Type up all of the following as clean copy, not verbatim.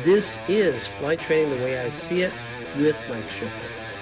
This is Flight Training the Way I See It with Mike Schiffler.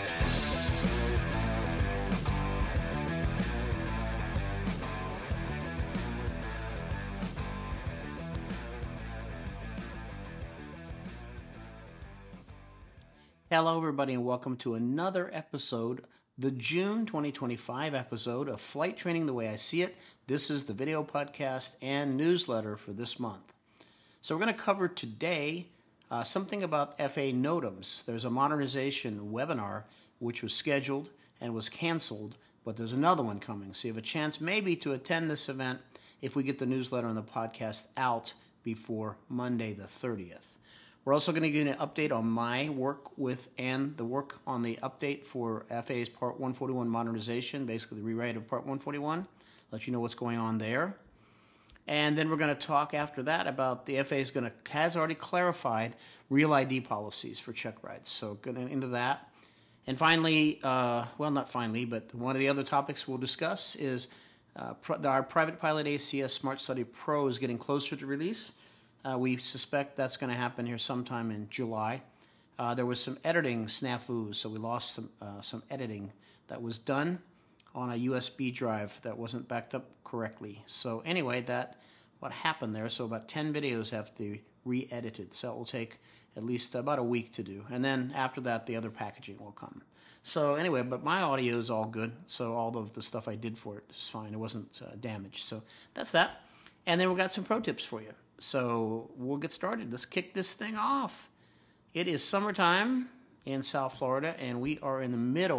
Hello, everybody, and welcome to another episode, the June 2025 episode of Flight Training the Way I See It. This is the video podcast and newsletter for this month. So we're going to cover today something about FAA NOTAMs. There's a modernization webinar which was scheduled and was canceled, but there's another one coming. So you have a chance maybe to attend this event if we get the newsletter and the podcast out before Monday the 30th. We're also going to give you an update on my work with and the work on the update for FAA's Part 141 modernization, basically the rewrite of Part 141, let you know what's going on there. And then we're going to talk after that about the FAA has already clarified real ID policies for check rides. So getting into that. And finally, not finally, but one of the other topics we'll discuss is our private pilot ACS Smart Study Pro is getting closer to release. We suspect that's going to happen here sometime in July. There was some editing snafus, so we lost some editing that was done on a USB drive that wasn't backed up correctly. So anyway, what happened there. So about 10 videos have to be re-edited. So it will take at least about a week to do. And then after that, the other packaging will come. So anyway, but my audio is all good. So all of the stuff I did for it is fine. It wasn't damaged. So that's that. And then we've got some pro tips for you. So we'll get started. Let's kick this thing off. It is summertime in South Florida, and we are in the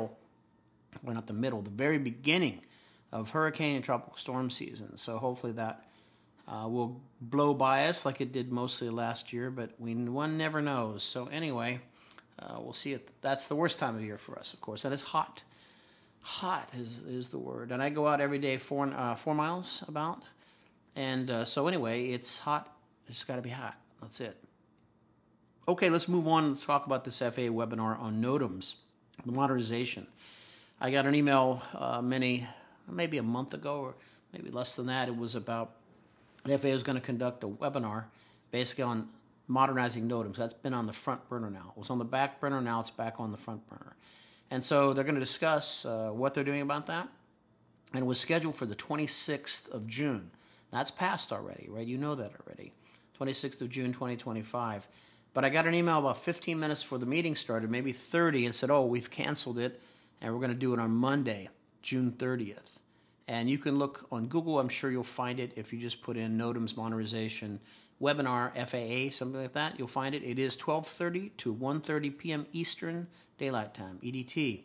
very beginning of hurricane and tropical storm season. So hopefully that will blow by us like it did mostly last year, but one never knows. So anyway, we'll see it. That's the worst time of year for us, of course, and it's hot. Hot is the word. And I go out every day 4 miles about. And so anyway, it's hot. It's got to be hot. That's it. Okay, let's move on. Let's talk about this FAA webinar on NOTAMs, the modernization. I got an email maybe a month ago or maybe less than that. It was about the FAA was going to conduct a webinar basically on modernizing NOTAMs. That's been on the front burner now. It was on the back burner. Now it's back on the front burner. And so they're going to discuss what they're doing about that. And it was scheduled for the 26th of June. That's passed already, right? You know that already. 26th of June, 2025. But I got an email about 15 minutes before the meeting started, maybe 30, and said, we've canceled it, and we're going to do it on Monday, June 30th. And you can look on Google. I'm sure you'll find it if you just put in NOTAMs Modernization Webinar, FAA, something like that. You'll find it. It is 12:30 to 1:30 p.m. Eastern Daylight Time, EDT.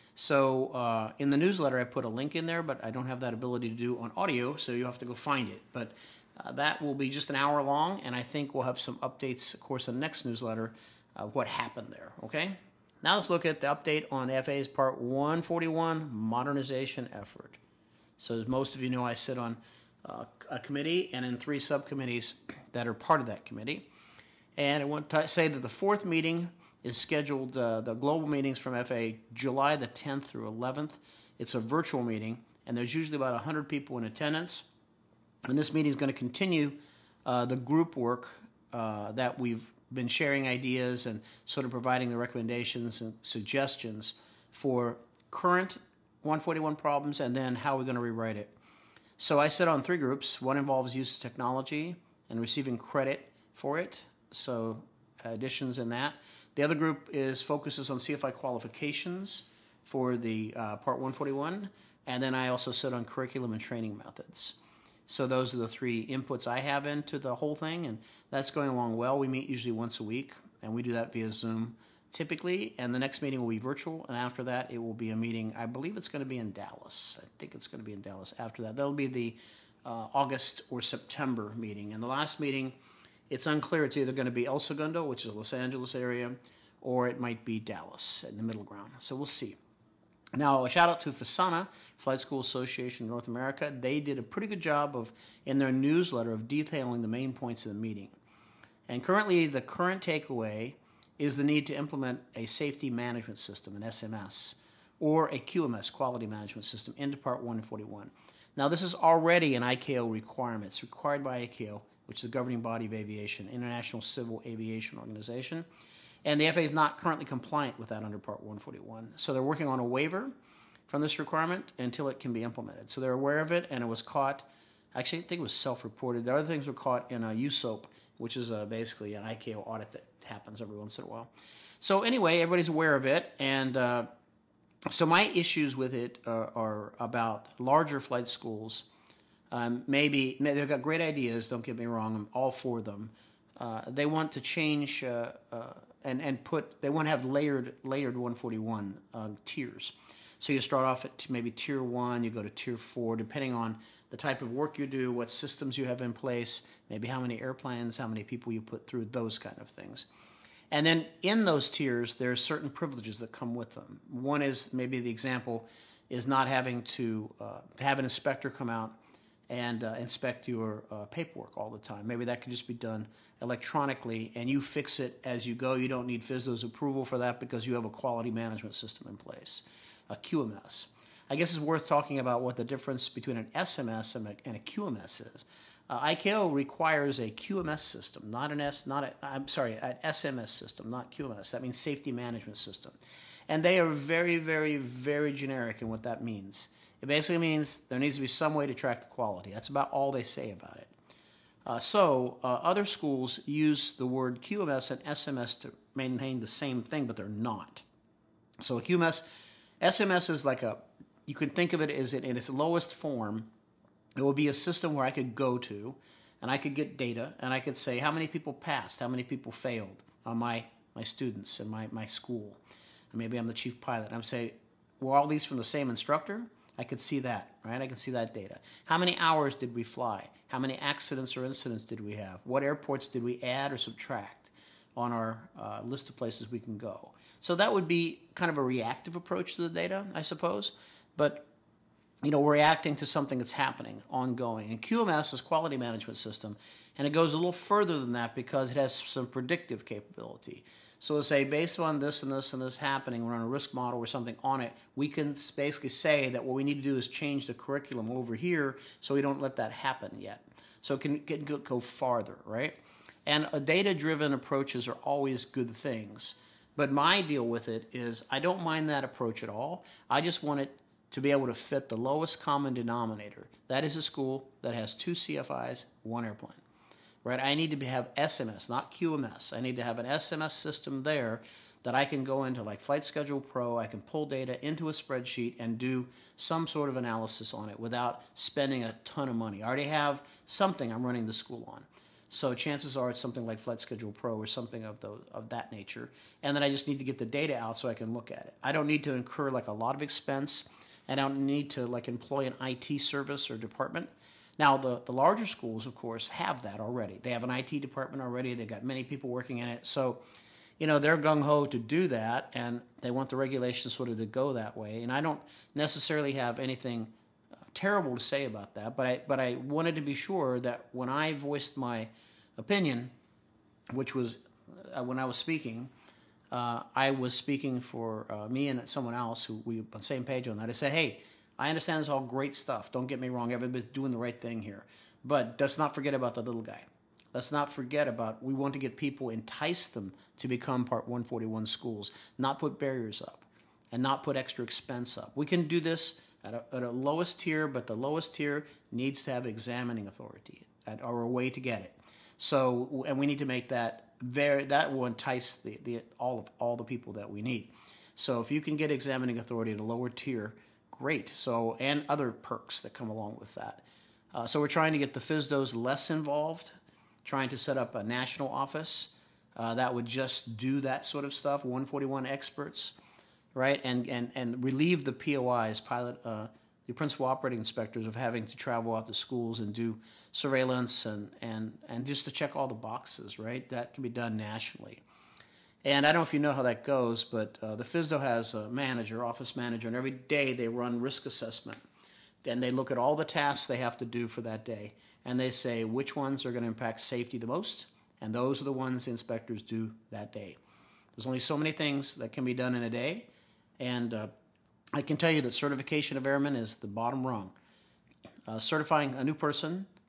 So in the newsletter, I put a link in there, but I don't have that ability to do on audio, so you have to go find it. But that will be just an hour long, and I think we'll have some updates, of course, in the next newsletter of what happened there, okay? Now let's look at the update on FAA's Part 141 modernization effort. So as most of you know, I sit on a committee and in 3 subcommittees that are part of that committee. And I want to say that the 4th meeting is scheduled, the global meetings from FAA, July the 10th through 11th. It's a virtual meeting, and there's usually about 100 people in attendance. And this meeting is going to continue the group work that we've been sharing ideas and sort of providing the recommendations and suggestions for current 141 problems and then how we're going to rewrite it. So I sit on 3 groups. One involves use of technology and receiving credit for it, so additions in that. The other group focuses on CFI qualifications for the Part 141, and then I also sit on curriculum and training methods. So those are the 3 inputs I have into the whole thing, and that's going along well. We meet usually once a week, and we do that via Zoom typically, and the next meeting will be virtual, and after that it will be a meeting. I believe it's going to be in Dallas. I think it's going to be in Dallas after that. That'll be the August or September meeting, and the last meeting, it's unclear. It's either going to be El Segundo, which is the Los Angeles area, or it might be Dallas in the middle ground. So we'll see. Now, a shout out to FASANA, Flight School Association of North America. They did a pretty good job in their newsletter of detailing the main points of the meeting. And currently, the current takeaway is the need to implement a safety management system, an SMS, or a QMS, quality management system, into Part 141. Now, this is already an ICAO requirement. It's required by ICAO. which is the governing body of aviation, International Civil Aviation Organization. And the FAA is not currently compliant with that under Part 141. So they're working on a waiver from this requirement until it can be implemented. So they're aware of it, and it was caught, actually I think it was self-reported. The other things were caught in a USOAP, which is basically an ICAO audit that happens every once in a while. So anyway, everybody's aware of it, and so my issues with it are about larger flight schools. Maybe they've got great ideas, don't get me wrong, I'm all for them. They want to change they want to have layered 141 tiers. So you start off at maybe tier 1, you go to tier 4, depending on the type of work you do, what systems you have in place, maybe how many airplanes, how many people you put through, those kind of things. And then in those tiers, there are certain privileges that come with them. One is, maybe the example is not having to have an inspector come out and inspect your paperwork all the time. Maybe that can just be done electronically, and you fix it as you go. You don't need FSDO's approval for that because you have a quality management system in place, a QMS. I guess it's worth talking about what the difference between an SMS and a QMS is. ICAO requires a QMS system, an SMS system, not QMS. That means safety management system. And they are very, very, very generic in what that means. It basically means there needs to be some way to track the quality. That's about all they say about it. Other schools use the word QMS and SMS to maintain the same thing, but they're not. So a SMS is like you could think of it as in its lowest form. It would be a system where I could go to, and I could get data, and I could say how many people passed, how many people failed on my students in my school. And maybe I'm the chief pilot. I'm saying, were all these from the same instructor? I could see that, right? I can see that data. How many hours did we fly? How many accidents or incidents did we have? What airports did we add or subtract on our list of places we can go? So that would be kind of a reactive approach to the data, I suppose. But we're reacting to something that's happening, ongoing. And QMS is quality management system, and it goes a little further than that because it has some predictive capability. So let's say based on this and this and this happening, we're on a risk model or something on it, we can basically say that what we need to do is change the curriculum over here so we don't let that happen yet. So it can go farther, right? And data-driven approaches are always good things. But my deal with it is I don't mind that approach at all. I just want it to be able to fit the lowest common denominator. That is a school that has 2 CFIs, 1 airplane. Right? I need to have SMS, not QMS. I need to have an SMS system there that I can go into like Flight Schedule Pro. I can pull data into a spreadsheet and do some sort of analysis on it without spending a ton of money. I already have something I'm running the school on. So chances are it's something like Flight Schedule Pro or something of that nature. And then I just need to get the data out so I can look at it. I don't need to incur like a lot of expense. I don't need to like employ an IT service or department. Now, the larger schools, of course, have that already. They have an IT department already. They've got many people working in it. So, they're gung-ho to do that, and they want the regulations sort of to go that way. And I don't necessarily have anything terrible to say about that, but I wanted to be sure that when I voiced my opinion, which was when I was speaking, I was speaking for me and someone else who we were on the same page on that. I said, hey, I understand this is all great stuff. Don't get me wrong. Everybody's doing the right thing here. But let's not forget about the little guy. Let's not forget about we want to get people, entice them to become Part 141 schools, not put barriers up and not put extra expense up. We can do this at a lowest tier, but the lowest tier needs to have examining authority or a way to get it. So, and we need to make that that will entice all the people that we need. So if you can get examining authority at a lower tier, great. So, and other perks that come along with that. So we're trying to get the FSDOs less involved, trying to set up a national office that would just do that sort of stuff, 141 experts, right? And relieve the POIs, the principal operating inspectors, of having to travel out to schools and do surveillance and just to check all the boxes, right? That can be done nationally. And I don't know if you know how that goes, but the FSDO has a manager, office manager, and every day they run risk assessment. Then they look at all the tasks they have to do for that day, and they say which ones are going to impact safety the most, and those are the ones the inspectors do that day. There's only so many things that can be done in a day, and I can tell you that certification of airmen is the bottom rung. Certifying a new person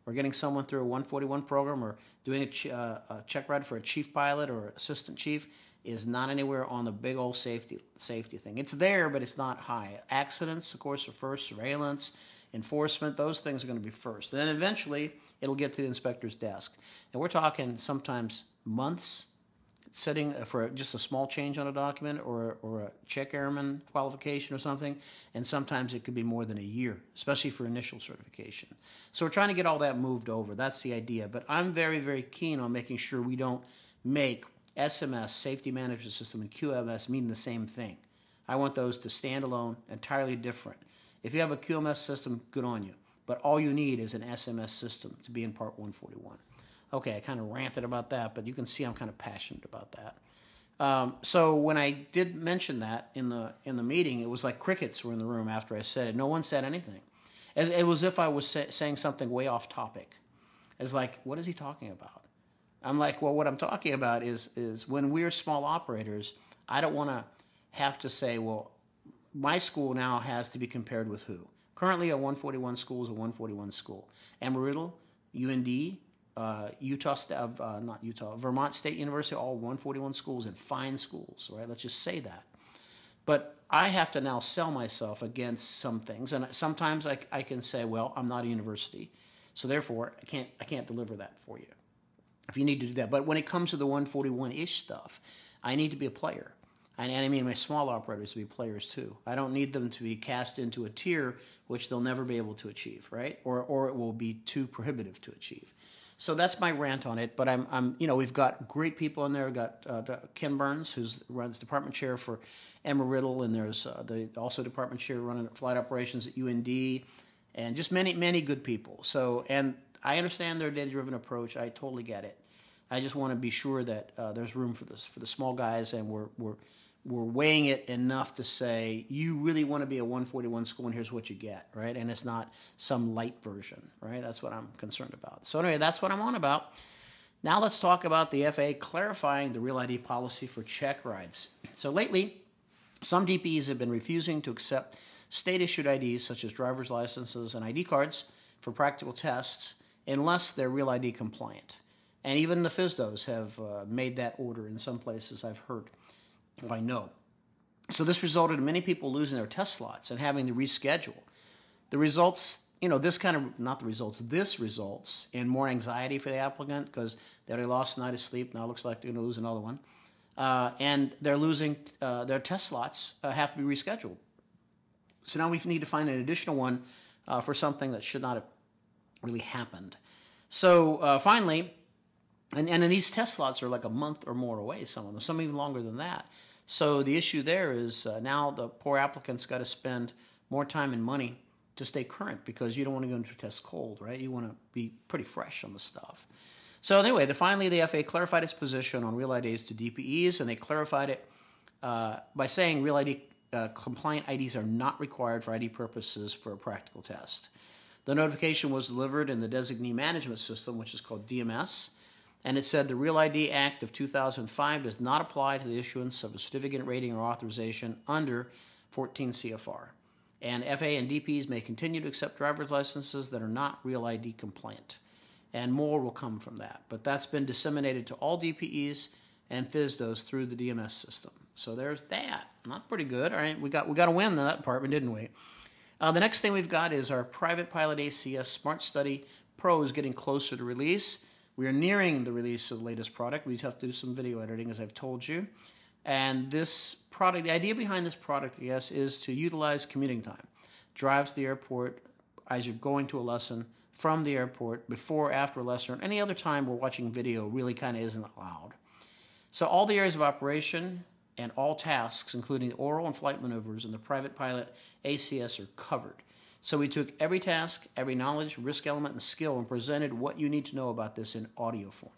or getting someone through a 141 program or doing a check ride for a chief pilot or assistant chief is not anywhere on the big old safety thing. It's there, but it's not high. Accidents, of course, are first. Surveillance, enforcement, those things are going to be first. And then eventually, it'll get to the inspector's desk. And we're talking sometimes months setting for just a small change on a document or a check airman qualification or something, and sometimes it could be more than a year, especially for initial certification. So we're trying to get all that moved over. That's the idea. But I'm very, very keen on making sure we don't make SMS, Safety Management System, and QMS mean the same thing. I want those to stand alone, entirely different. If you have a QMS system, good on you. But all you need is an SMS system to be in Part 141. Okay, I kind of ranted about that, but you can see I'm kind of passionate about that. So when I did mention that in the meeting, it was like crickets were in the room after I said it. No one said anything. It was as if I was saying something way off topic. It's like, what is he talking about? I'm like, well, what I'm talking about is when we're small operators, I don't want to have to say, well, my school now has to be compared with who? Currently, a 141 school is a 141 school. Embry-Riddle, UND, Vermont State University, all 141 schools and fine schools, right? Let's just say that. But I have to now sell myself against some things, and sometimes I can say, well, I'm not a university, so therefore I can't deliver that for you. If you need to do that, but when it comes to the 141-ish stuff, I need to be a player. And I mean my small operators to be players too. I don't need them to be cast into a tier which they'll never be able to achieve, right? Or it will be too prohibitive to achieve. So that's my rant on it. But we've got great people in there. We've got Ken Burns, who runs department chair for Embry-Riddle, and there's also department chair running flight operations at UND, and just many good people. So, and I understand their data-driven approach. I totally get it. I just want to be sure that there's room for the small guys, and we're weighing it enough to say, you really want to be a 141 school, and here's what you get, right? And it's not some light version, right? That's what I'm concerned about. So anyway, that's what I'm on about. Now let's talk about the FAA clarifying the Real ID policy for check rides. So lately, some DPEs have been refusing to accept state-issued IDs, such as driver's licenses and ID cards, for practical tests, unless they're Real ID compliant. And even the FSDOs have made that order in some places, I've heard. I know. So this resulted in many people losing their test slots and having to reschedule. The results, this results in more anxiety for the applicant because they already lost a night of sleep. Now it looks like they're going to lose another one. And they're losing their test slots have to be rescheduled. So now we need to find an additional one for something that should not have really happened. So finally, and these test slots are like a month or more away, some of them, some even longer than that. So the issue there is now the poor applicant's got to spend more time and money to stay current because you don't want to go into a test cold, right? You want to be pretty fresh on the stuff. So anyway, finally the FAA clarified its position on Real IDs to DPEs, and they clarified it by saying Real ID compliant IDs are not required for ID purposes for a practical test. The notification was delivered in the Designee Management System, which is called DMS, and it said the Real ID Act of 2005 does not apply to the issuance of a certificate rating or authorization under 14 CFR. And FAA and DPs may continue to accept driver's licenses that are not Real ID compliant. And more will come from that. But that's been disseminated to all DPEs and FSDOs through the DMS system. So there's that. Not pretty good. All right, we got a win in that department, didn't we? The next thing we've got is our Private Pilot ACS Smart Study Pro is getting closer to release. We are nearing the release of the latest product. We just have to do some video editing, as I've told you. And this product, the idea behind this product, I guess, is to utilize commuting time. Drive to the airport as you're going to a lesson, from the airport, before, after a lesson, or any other time we're watching video really kind of isn't allowed. So all the areas of operation and all tasks, including oral and flight maneuvers in the Private Pilot ACS, are covered. So we took every task, every knowledge, risk element, and skill and presented what you need to know about this in audio form,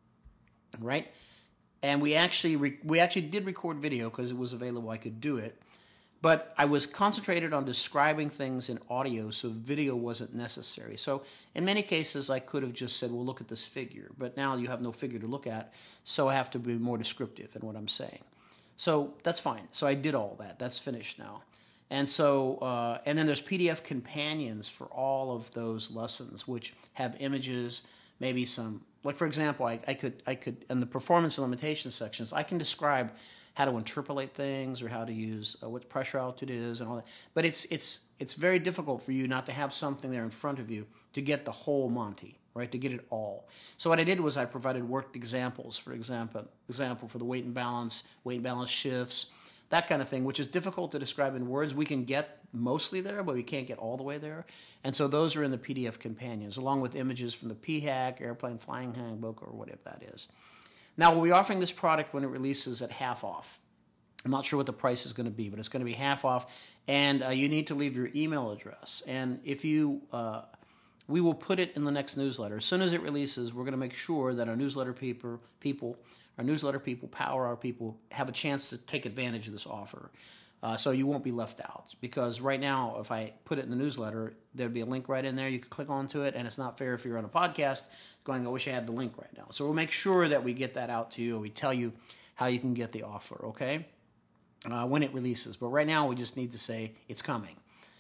right? And we actually did record video because it was available. I could do it. But I was concentrated on describing things in audio, so video wasn't necessary. So in many cases, I could have just said, well, look at this figure. But now you have no figure to look at, so I have to be more descriptive in what I'm saying. So that's fine. So I did all that. That's finished now. And so, and then there's PDF companions for all of those lessons, which have images, maybe some, like for example, I could in the performance and limitation sections, I can describe how to interpolate things or how to use what pressure altitude is and all that. But it's very difficult for you not to have something there in front of you to get the whole Monty, right? To get it all. So what I did was I provided worked examples, for example for the weight and balance shifts, that kind of thing, which is difficult to describe in words. We can get mostly there, but we can't get all the way there. And so those are in the PDF companions, along with images from the PHAC, Airplane Flying Handbook, or whatever that is. Now, we'll be offering this product when it releases at half off. I'm not sure what the price is going to be, but it's going to be half off. And you need to leave your email address. And if you, we will put it in the next newsletter. As soon as it releases, we're going to make sure that our newsletter people, Power Hour people, have a chance to take advantage of this offer. So you won't be left out. Because right now, if I put it in the newsletter, there'd be a link right in there. You can click onto it, and it's not fair if you're on a podcast going, I wish I had the link right now. So we'll make sure that we get that out to you, and we tell you how you can get the offer, okay? When it releases. But right now, we just need to say it's coming.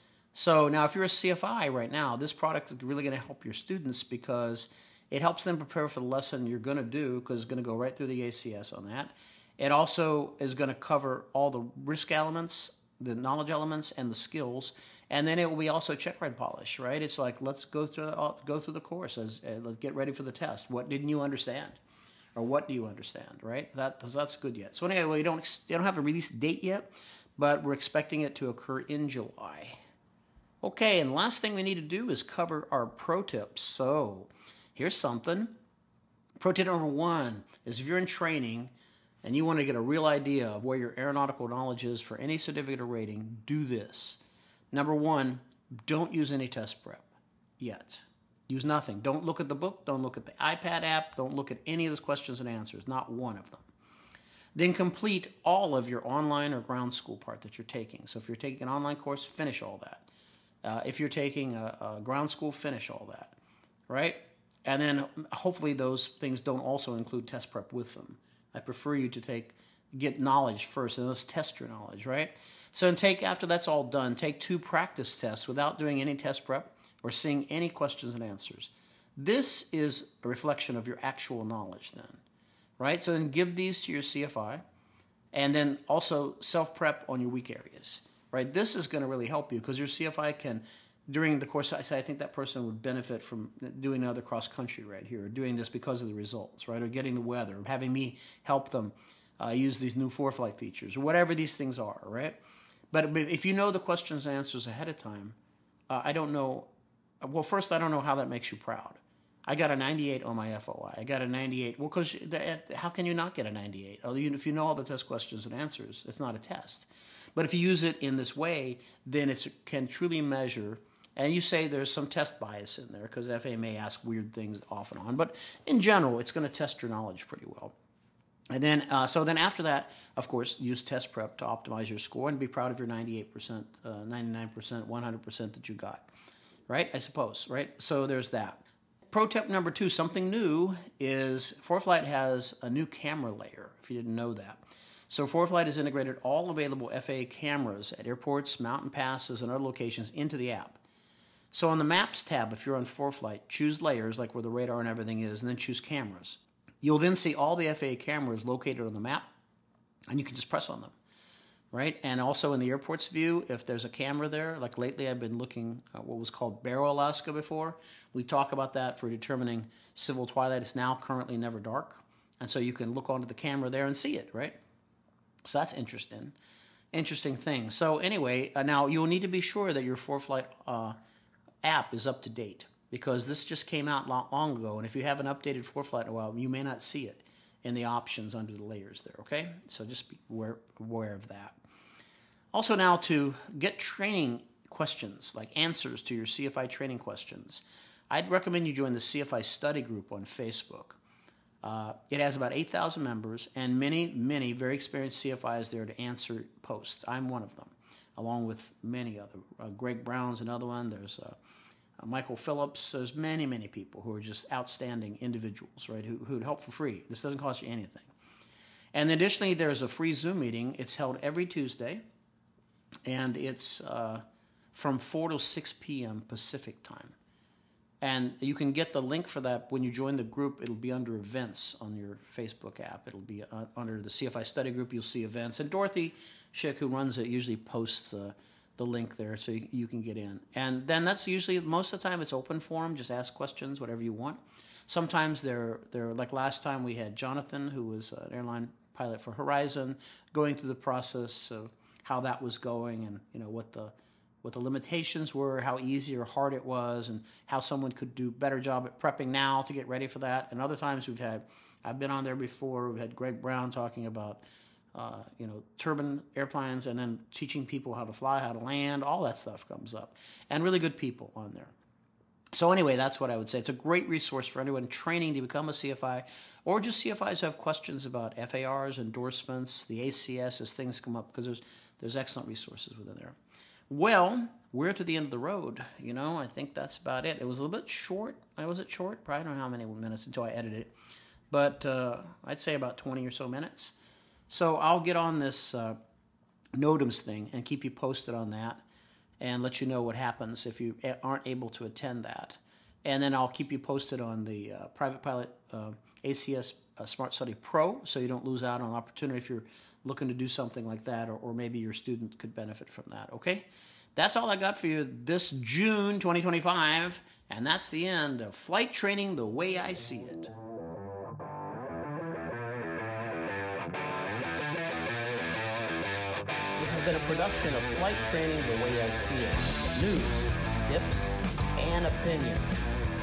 So now if you're a CFI right now, this product is really going to help your students because it helps them prepare for the lesson you're going to do, because it's going to go right through the ACS on that. It also is going to cover all the risk elements, the knowledge elements, and the skills. And then it will be also check, read, polish, right? It's like, let's go through the course. Let's get ready for the test. What didn't you understand? Or what do you understand, right? That's good yet. So anyway, you don't have a release date yet, but we're expecting it to occur in July. Okay, and the last thing we need to do is cover our pro tips. So here's something. Pro tip number 1 is if you're in training and you want to get a real idea of where your aeronautical knowledge is for any certificate or rating, do this. Number 1, don't use any test prep yet. Use nothing. Don't look at the book. Don't look at the iPad app. Don't look at any of those questions and answers, not one of them. Then complete all of your online or ground school part that you're taking. So if you're taking an online course, finish all that. If you're taking a ground school, finish all that, right? And then hopefully those things don't also include test prep with them. I prefer you to get knowledge first, and let's test your knowledge, right? So after that's all done, take 2 practice tests without doing any test prep or seeing any questions and answers. This is a reflection of your actual knowledge then, right? So then give these to your CFI, and then also self-prep on your weak areas, right? This is going to really help you because your CFI can, during the course, I think that person would benefit from doing another cross-country right here, or doing this because of the results, right? Or getting the weather, or having me help them use these new ForeFlight features, or whatever these things are, right? But if you know the questions and answers ahead of time, I don't know. Well, first, I don't know how that makes you proud. I got a 98 on my FOI. I got a 98. Well, because how can you not get a 98? If you know all the test questions and answers, it's not a test. But if you use it in this way, then it can truly measure. And you say there's some test bias in there because FAA may ask weird things off and on. But in general, it's going to test your knowledge pretty well. And then, so then after that, of course, use test prep to optimize your score and be proud of your 98%, 99%, 100% that you got. Right? I suppose, right? So there's that. Pro tip number 2, something new, is ForeFlight has a new camera layer, if you didn't know that. So ForeFlight has integrated all available FAA cameras at airports, mountain passes, and other locations into the app. So on the Maps tab, if you're on ForeFlight, choose layers, like where the radar and everything is, and then choose cameras. You'll then see all the FAA cameras located on the map, and you can just press on them. Right? And also in the airport's view, if there's a camera there, like lately I've been looking at what was called Barrow, Alaska before. We talk about that for determining civil twilight. It's now currently never dark. And so you can look onto the camera there and see it, right? So that's interesting. Interesting thing. So anyway, now you'll need to be sure that your ForeFlight app is up to date because this just came out long ago. And if you haven't updated ForeFlight in a while, you may not see it in the options under the layers there, okay? So just be aware of that. Also now to get training questions, like answers to your CFI training questions, I'd recommend you join the CFI study group on Facebook. It has about 8,000 members and many, many very experienced CFIs there to answer posts. I'm one of them, along with many other. Greg Brown's another one. There's Michael Phillips. There's many, many people who are just outstanding individuals, right, who'd help for free. This doesn't cost you anything. And additionally, there's a free Zoom meeting. It's held every Tuesday. and it's from 4 to 6 p.m. Pacific time. And you can get the link for that when you join the group. It'll be under events on your Facebook app. It'll be under the CFI study group. You'll see events. And Dorothy Schick, who runs it, usually posts the link there so you can get in. And then that's usually, most of the time, it's open forum. Just ask questions, whatever you want. Sometimes they're like last time we had Jonathan, who was an airline pilot for Horizon, going through the process of how that was going and what the limitations were, how easy or hard it was, and how someone could do a better job at prepping now to get ready for that. And other times I've been on there before, we've had Greg Brown talking about, turbine airplanes and then teaching people how to fly, how to land, all that stuff comes up. And really good people on there. So anyway, that's what I would say. It's a great resource for anyone training to become a CFI, or just CFIs who have questions about FARs, endorsements, the ACS as things come up, because there's excellent resources within there. Well, we're to the end of the road. I think that's about it. It was a little bit short. Was it short? Probably don't know how many minutes until I edited it. But I'd say about 20 or so minutes. So I'll get on this NOTAMs thing and keep you posted on that and let you know what happens if you aren't able to attend that. And then I'll keep you posted on the Private Pilot ACS Smart Study Pro, so you don't lose out on an opportunity if you're looking to do something like that, or maybe your student could benefit from that, okay? That's all I got for you this June 2025, and that's the end of Flight Training the Way I See It. This has been a production of Flight Training the Way I See It. News, tips, and opinion.